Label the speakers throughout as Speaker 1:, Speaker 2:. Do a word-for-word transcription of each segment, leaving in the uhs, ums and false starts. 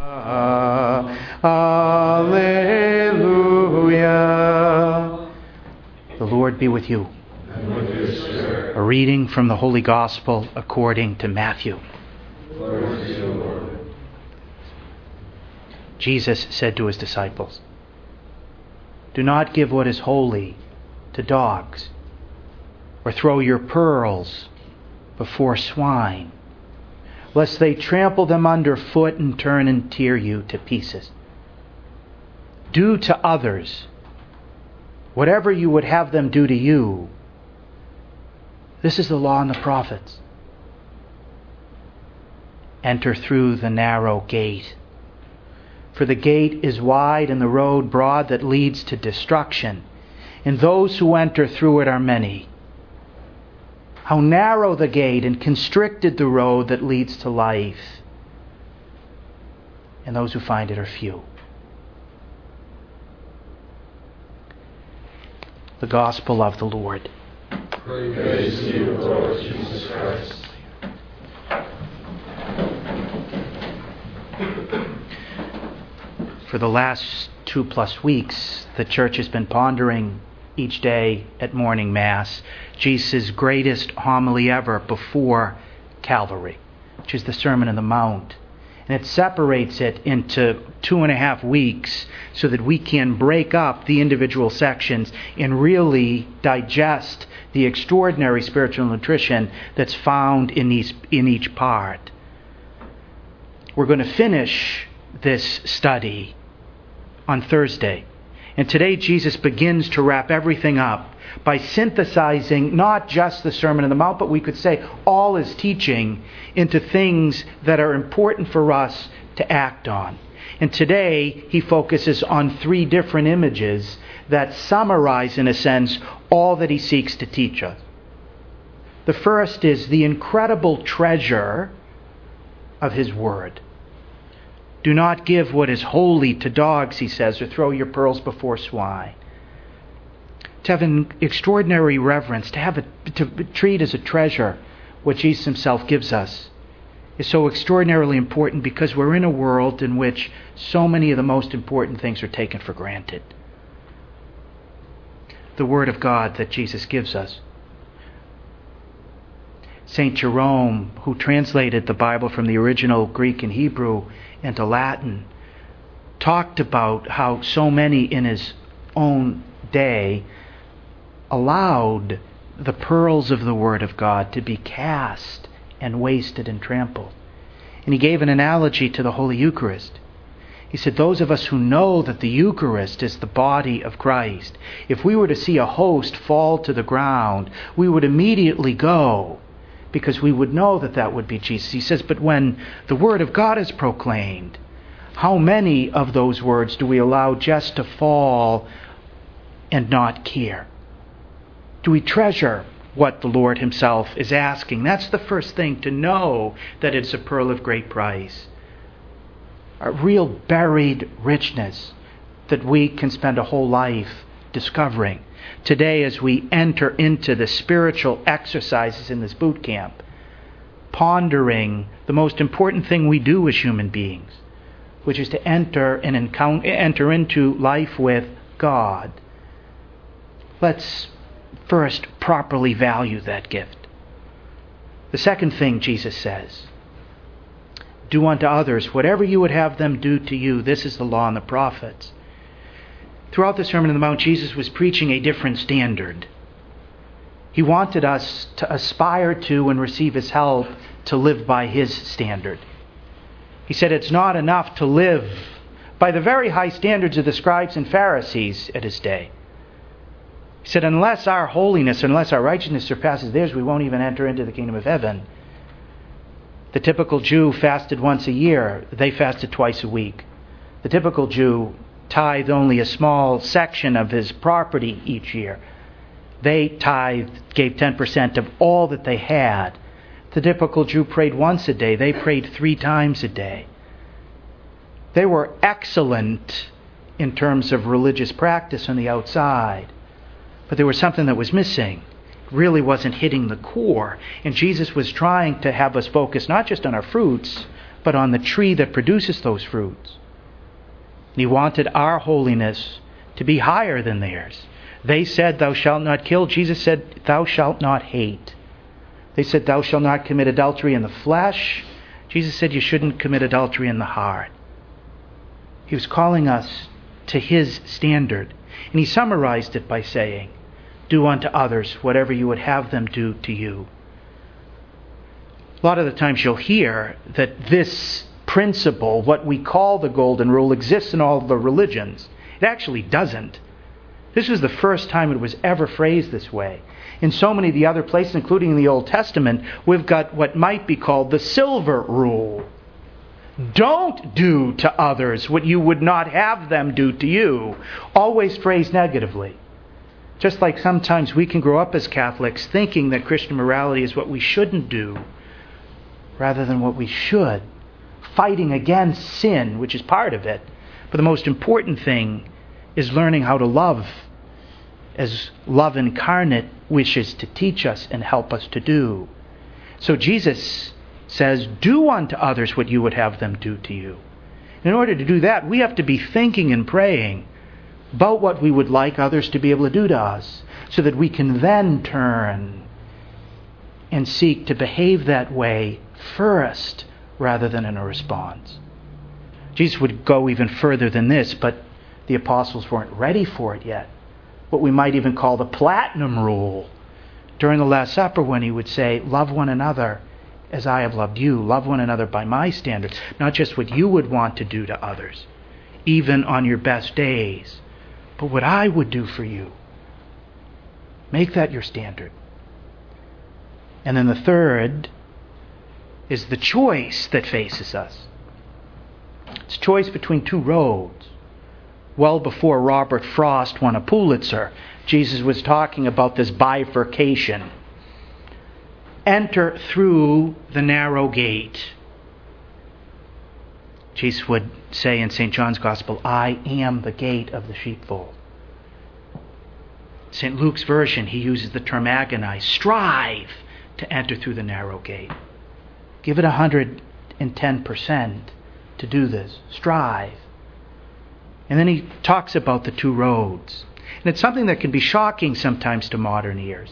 Speaker 1: Alleluia. The Lord be with you.
Speaker 2: And with your spirit.
Speaker 1: A reading from the Holy Gospel according to Matthew.
Speaker 2: Glory to you, Lord.
Speaker 1: Jesus said to his disciples, "Do not give what is holy to dogs, or throw your pearls before swine, lest they trample them underfoot and turn and tear you to pieces. Do to others whatever you would have them do to you. This is the law and the prophets. Enter through the narrow gate. For the gate is wide and the road broad that leads to destruction, and those who enter through it are many. How narrow the gate and constricted the road that leads to life, and those who find it are few." The Gospel of the Lord.
Speaker 2: Praise to you, Lord Jesus Christ.
Speaker 1: For the last two plus weeks, the Church has been pondering each day at morning Mass Jesus' greatest homily ever before Calvary, which is the Sermon on the Mount. And it separates it into two and a half weeks so that we can break up the individual sections and really digest the extraordinary spiritual nutrition that's found in each, in each part. We're going to finish this study on Thursday. And today Jesus begins to wrap everything up by synthesizing not just the Sermon on the Mount, but we could say all his teaching into things that are important for us to act on. And today he focuses on three different images that summarize, in a sense, all that he seeks to teach us. The first is the incredible treasure of his word. Do not give what is holy to dogs, he says, or throw your pearls before swine. To have an extraordinary reverence, to have it, to treat as a treasure what Jesus himself gives us, is so extraordinarily important because we're in a world in which so many of the most important things are taken for granted. The Word of God that Jesus gives us. Saint Jerome, who translated the Bible from the original Greek and Hebrew into Latin, talked about how so many in his own day allowed the pearls of the Word of God to be cast and wasted and trampled. And he gave an analogy to the Holy Eucharist. He said, those of us who know that the Eucharist is the body of Christ, if we were to see a host fall to the ground, we would immediately go, because we would know that that would be Jesus. He says, but when the Word of God is proclaimed, how many of those words do we allow just to fall and not care? Do we treasure what the Lord himself is asking? That's the first thing, to know that it's a pearl of great price. A real buried richness that we can spend a whole life discovering. Today, as we enter into the spiritual exercises in this boot camp, pondering the most important thing we do as human beings, which is to enter and encounter, enter into life with God. Let's first properly value that gift. The second thing Jesus says, do unto others whatever you would have them do to you. This is the law and the prophets. Throughout the Sermon on the Mount, Jesus was preaching a different standard. He wanted us to aspire to and receive his help to live by his standard. He said it's not enough to live by the very high standards of the scribes and Pharisees at his day. He said, unless our holiness, unless our righteousness surpasses theirs, we won't even enter into the kingdom of heaven. The typical Jew fasted once a year. They fasted twice a week. The typical Jew tithed only a small section of his property each year. They tithed, gave ten percent of all that they had. The typical Jew prayed once a day. They prayed three times a day. They were excellent in terms of religious practice on the outside. But there was something that was missing. It really wasn't hitting the core. And Jesus was trying to have us focus not just on our fruits, but on the tree that produces those fruits. And he wanted our holiness to be higher than theirs. They said, thou shalt not kill. Jesus said, thou shalt not hate. They said, thou shalt not commit adultery in the flesh. Jesus said, you shouldn't commit adultery in the heart. He was calling us to his standard. And he summarized it by saying, do unto others whatever you would have them do to you. A lot of the times you'll hear that this principle, what we call the golden rule, exists in all the religions. It actually doesn't. This was the first time it was ever phrased this way. In so many of the other places, including in the Old Testament, we've got what might be called the silver rule. Don't do to others what you would not have them do to you. Always phrased negatively. Just like sometimes we can grow up as Catholics thinking that Christian morality is what we shouldn't do rather than what we should. Fighting against sin, which is part of it. But the most important thing is learning how to love as love incarnate wishes to teach us and help us to do. So Jesus says, do unto others what you would have them do to you. In order to do that, we have to be thinking and praying about what we would like others to be able to do to us, so that we can then turn and seek to behave that way first rather than in a response. Jesus would go even further than this, but the apostles weren't ready for it yet. What we might even call the platinum rule. During the Last Supper, when he would say, love one another as I have loved you. Love one another by my standards. Not just what you would want to do to others, even on your best days, but what I would do for you. Make that your standard. And then the third is the choice that faces us. It's choice between two roads. Well before Robert Frost won a Pulitzer, Jesus was talking about this bifurcation. Enter through the narrow gate. Jesus would say in Saint John's Gospel, I am the gate of the sheepfold. Saint Luke's version, he uses the term agonize. Strive to enter through the narrow gate. Give it one hundred ten percent to do this. Strive. And then he talks about the two roads. And it's something that can be shocking sometimes to modern ears.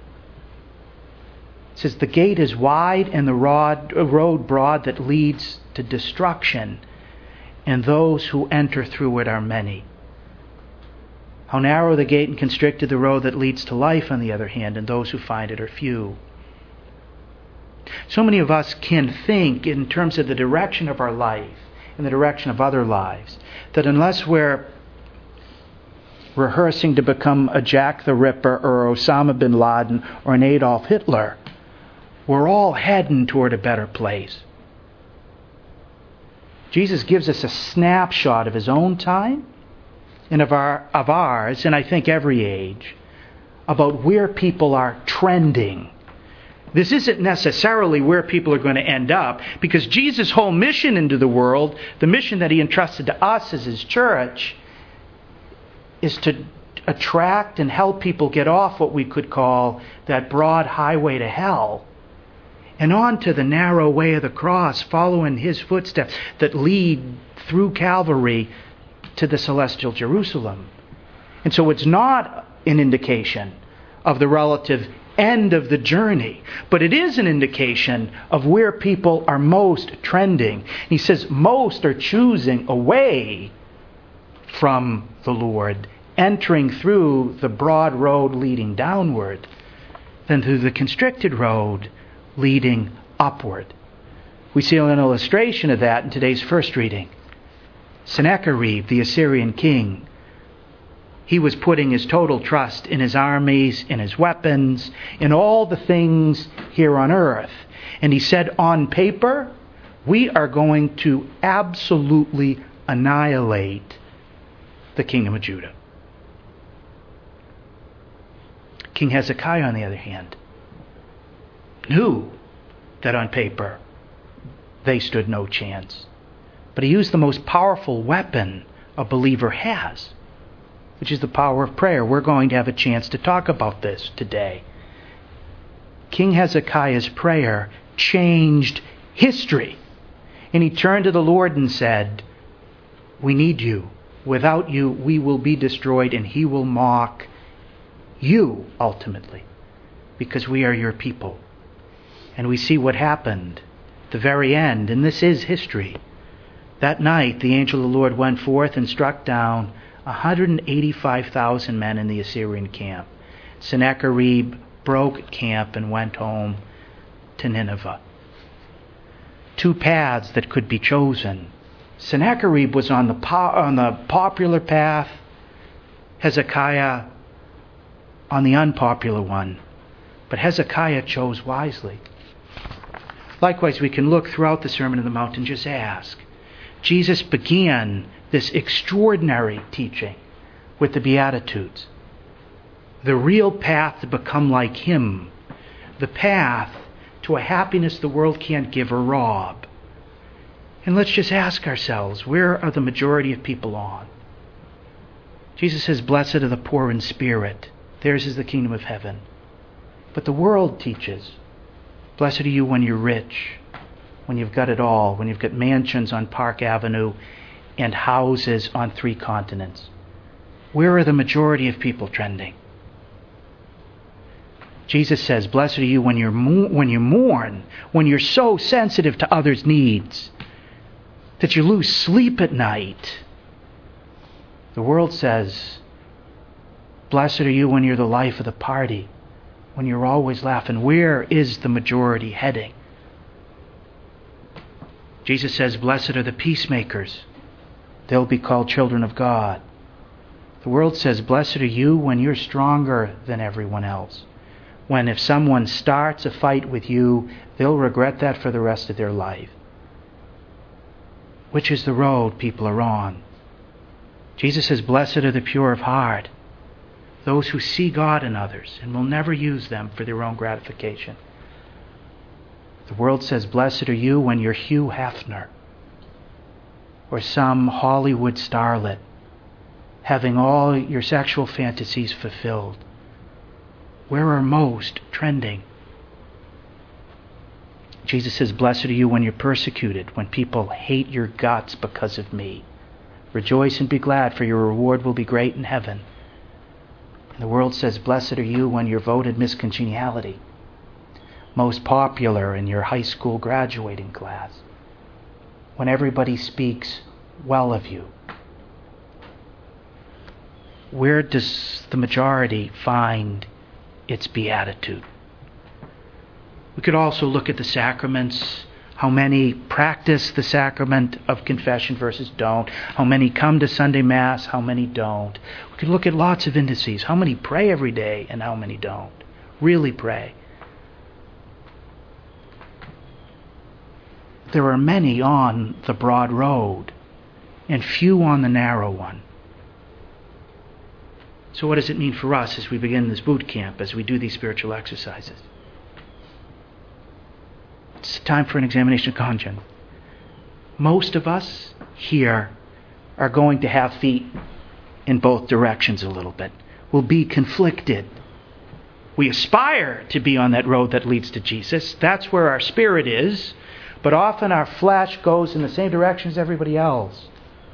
Speaker 1: It says, the gate is wide and the rod, road broad that leads to destruction, and those who enter through it are many. How narrow the gate and constricted the road that leads to life, on the other hand, and those who find it are few. So many of us can think in terms of the direction of our life, in the direction of other lives, that unless we're rehearsing to become a Jack the Ripper or Osama bin Laden or an Adolf Hitler, we're all heading toward a better place. Jesus gives us a snapshot of his own time and of our of ours, and I think every age, about where people are trending. This isn't necessarily where people are going to end up, because Jesus' whole mission into the world, the mission that he entrusted to us as his church, is to attract and help people get off what we could call that broad highway to hell and onto the narrow way of the cross, following his footsteps that lead through Calvary to the celestial Jerusalem. And so it's not an indication of the relative end of the journey, but it is an indication of where people are most trending. He says most are choosing away from the Lord, entering through the broad road leading downward, than through the constricted road leading upward. We see an illustration of that in today's first reading. Sennacherib, the Assyrian king, he was putting his total trust in his armies, in his weapons, in all the things here on earth. And he said, on paper, we are going to absolutely annihilate the kingdom of Judah. King Hezekiah, on the other hand, knew that on paper they stood no chance. But he used the most powerful weapon a believer has, which is the power of prayer. We're going to have a chance to talk about this today. King Hezekiah's prayer changed history. And he turned to the Lord and said, "We need you. Without you, we will be destroyed," and he will mock you ultimately, because we are your people. And we see what happened at the very end, and this is history. That night, the angel of the Lord went forth and struck down one hundred eighty-five thousand men in the Assyrian camp. Sennacherib broke camp and went home to Nineveh. Two paths that could be chosen. Sennacherib was on the po- on the popular path, Hezekiah on the unpopular one. But Hezekiah chose wisely. Likewise, we can look throughout the Sermon on the Mount and just ask. Jesus began this extraordinary teaching with the Beatitudes. The real path to become like him. The path to a happiness the world can't give or rob. And let's just ask ourselves, where are the majority of people on? Jesus says, "Blessed are the poor in spirit. Theirs is the kingdom of heaven." But the world teaches, blessed are you when you're rich, when you've got it all, when you've got mansions on Park Avenue and houses on three continents. Where are the majority of people trending? Jesus says, blessed are you when you're mo- when you mourn, when you're so sensitive to others' needs that you lose sleep at night. The world says, blessed are you when you're the life of the party, when you're always laughing. Where is the majority heading? Jesus says, blessed are the peacemakers. They'll be called children of God. The world says, blessed are you when you're stronger than everyone else. When if someone starts a fight with you, they'll regret that for the rest of their life. Which is the road people are on? Jesus says, blessed are the pure of heart, those who see God in others and will never use them for their own gratification. The world says, blessed are you when you're Hugh Hefner or some Hollywood starlet, having all your sexual fantasies fulfilled. Where are most trending? Jesus says, blessed are you when you're persecuted, when people hate your guts because of me. Rejoice and be glad, for your reward will be great in heaven. And the world says, blessed are you when you're voted Miss Congeniality, most popular in your high school graduating class, when everybody speaks well of you. Where does the majority find its beatitude? We could also look at the sacraments, how many practice the sacrament of confession versus don't, how many come to Sunday Mass, how many don't. We could look at lots of indices, how many pray every day and how many don't, really pray. There are many on the broad road and few on the narrow one. So what does it mean for us as we begin this boot camp, as we do these spiritual exercises? It's time for an examination of conscience. Most of us here are going to have feet in both directions a little bit. We'll be conflicted. We aspire to be on that road that leads to Jesus. That's where our spirit is. But often our flesh goes in the same direction as everybody else.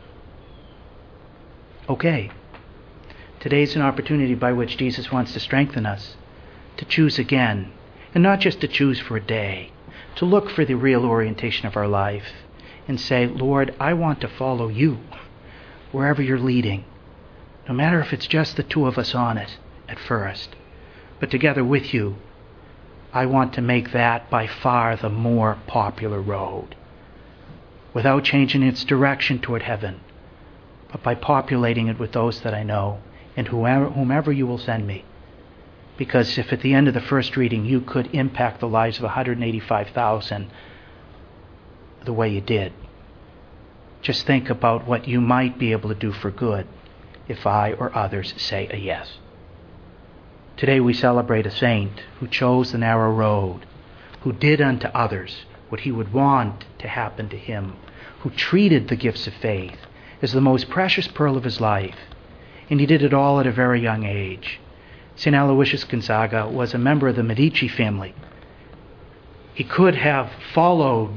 Speaker 1: Okay. Today's an opportunity by which Jesus wants to strengthen us to choose again. And not just to choose for a day. To look for the real orientation of our life and say, Lord, I want to follow you wherever you're leading. No matter if it's just the two of us on it at first. But together with you, I want to make that by far the more popular road. Without changing its direction toward heaven. But by populating it with those that I know and whoever, whomever you will send me. Because if at the end of the first reading you could impact the lives of one hundred eighty-five thousand the way you did, just think about what you might be able to do for good if I or others say a yes. Today we celebrate a saint who chose the narrow road, who did unto others what he would want to happen to him, who treated the gifts of faith as the most precious pearl of his life, and he did it all at a very young age. Saint Aloysius Gonzaga was a member of the Medici family. He could have followed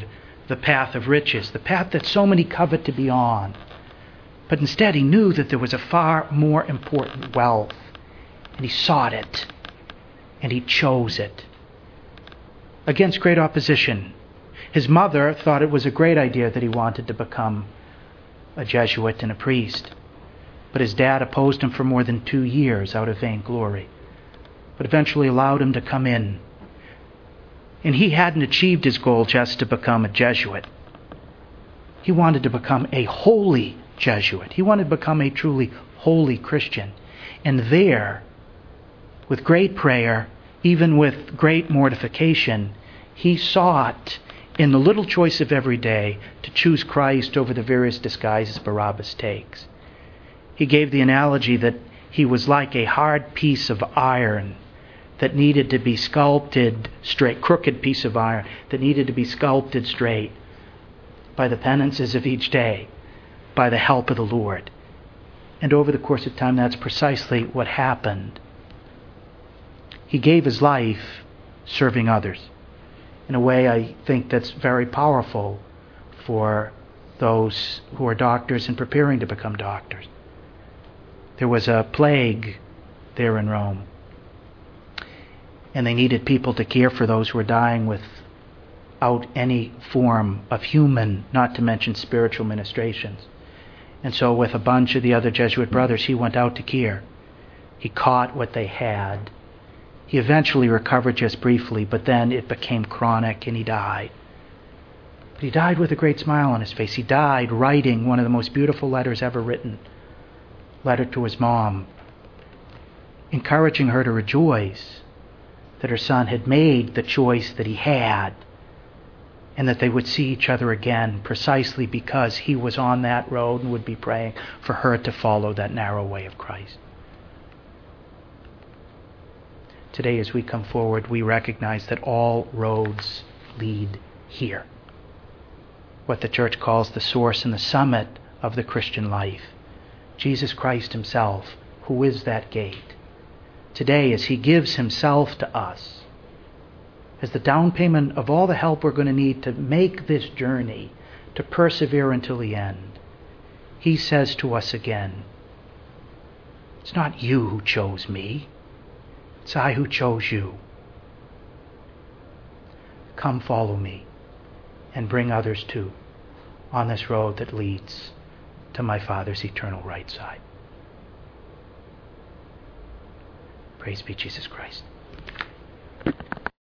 Speaker 1: the path of riches, the path that so many covet to be on. But instead he knew that there was a far more important wealth, and he sought it, and he chose it. Against great opposition. His mother thought it was a great idea that he wanted to become a Jesuit and a priest. But his dad opposed him for more than two years out of vainglory, but eventually allowed him to come in. And he hadn't achieved his goal just to become a Jesuit. He wanted to become a holy Jesuit. He wanted to become a truly holy Christian. And there, with great prayer, even with great mortification, he sought, in the little choice of every day, to choose Christ over the various disguises Barabbas takes. He gave the analogy that he was like a hard piece of iron that needed to be sculpted straight, crooked piece of iron that needed to be sculpted straight by the penances of each day, by the help of the Lord. And over the course of time, that's precisely what happened. He gave his life serving others in a way I think that's very powerful for those who are doctors and preparing to become doctors. There was a plague there in Rome, and they needed people to care for those who were dying without any form of human, not to mention spiritual ministrations. And so with a bunch of the other Jesuit brothers, he went out to care. He caught what they had. He eventually recovered just briefly, but then it became chronic and he died. But he died with a great smile on his face. He died writing one of the most beautiful letters ever written. Letter to his mom, encouraging her to rejoice that her son had made the choice that he had, and that they would see each other again precisely because he was on that road and would be praying for her to follow that narrow way of Christ. Today, as we come forward, we recognize that all roads lead here, what the Church calls the source and the summit of the Christian life. Jesus Christ himself, who is that gate. Today, as he gives himself to us, as the down payment of all the help we're going to need to make this journey, to persevere until the end, he says to us again, it's not you who chose me, it's I who chose you. Come follow me and bring others too on this road that leads to my Father's eternal right side. Praise be Jesus Christ.